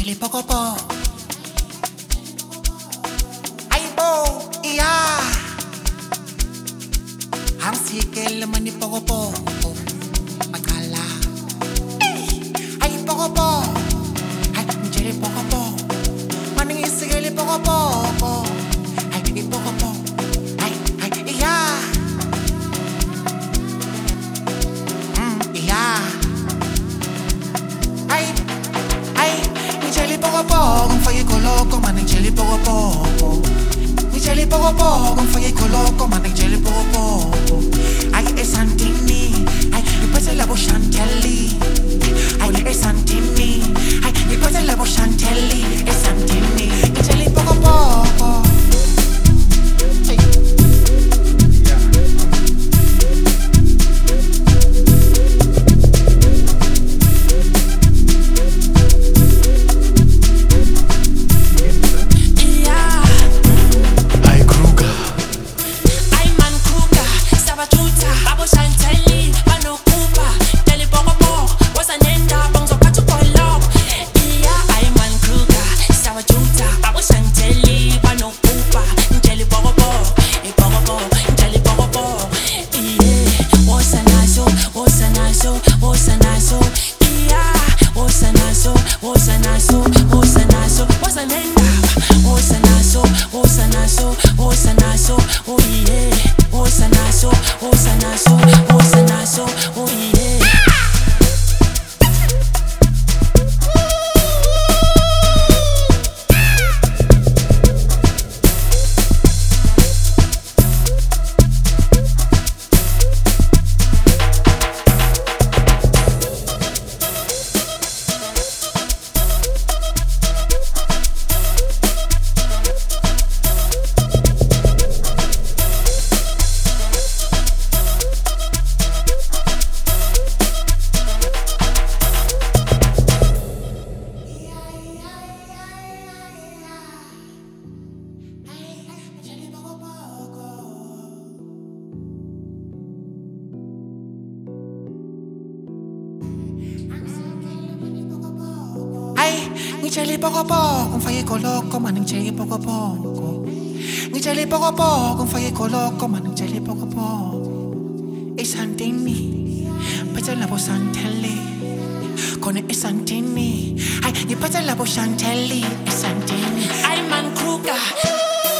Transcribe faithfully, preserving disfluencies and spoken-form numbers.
ngitshela ipokopoko. Ayibo, iya. Angsikele mani pokopoko. Makala. Ay pokopoko. Ay ngitshela ipokopoko. Mani ngisikele ipokopoko. Ay ipokopoko. Ay ay iya. Mm, iya. Ay ay ngitshela ipokopoko ngifake ikoloko mani ngitshela ipokopoko. Ngitshela ipokopoko ngifake ikoloko mani ngitshela ipokopoko. Ay esantini ay ngiphethe labo Chantelly. Ay esantini ay ngiphethe labo Chantelly esantini ngitshela ipokopoko. Ngitshela ipokopoko ngifake ikoloko mani ngitshela ipokopoko. Ngitshela ipokopoko ngifake ikoloko mani ngitshela ipokopoko. Esantini ngiphethe labo Chantelly. Khona esantini ay ngiphethe labo Chantelly esantini. Ay man Kruger.